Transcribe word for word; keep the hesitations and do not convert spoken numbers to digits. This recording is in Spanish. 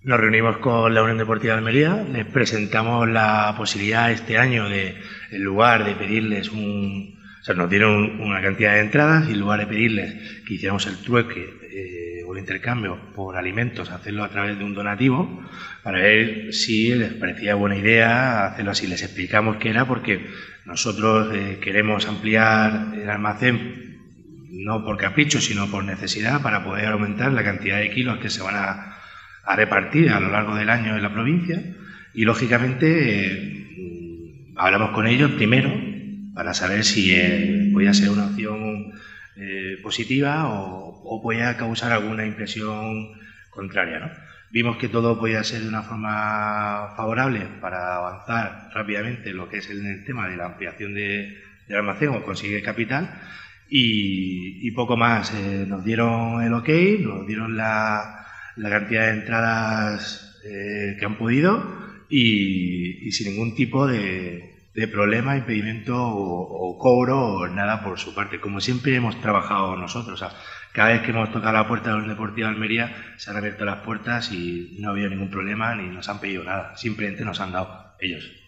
Nos reunimos con la Unión Deportiva de Almería, les presentamos la posibilidad este año de, en lugar de pedirles un... O sea, nos dieron una cantidad de entradas y en lugar de pedirles que hiciéramos el trueque eh, o el intercambio por alimentos, hacerlo a través de un donativo, para ver si les parecía buena idea hacerlo así. Les explicamos qué era, porque nosotros eh, queremos ampliar el almacén, no por capricho, sino por necesidad, para poder aumentar la cantidad de kilos que se van a a repartir a lo largo del año en la provincia y, lógicamente, eh, hablamos con ellos primero para saber si eh, podía ser una opción eh, positiva o, o podía causar alguna impresión contraria, ¿no? Vimos que todo podía ser de una forma favorable para avanzar rápidamente lo que es el, el tema de la ampliación de, del almacén o conseguir capital y, y poco más. Eh, nos dieron el ok, nos dieron la la cantidad de entradas eh, que han podido y, y sin ningún tipo de, de problema, impedimento o, o cobro o nada por su parte, como siempre hemos trabajado nosotros. O sea, cada vez que hemos tocado la puerta de la Unión Deportiva de Almería se han abierto las puertas y no ha habido ningún problema ni nos han pedido nada, simplemente nos han dado ellos.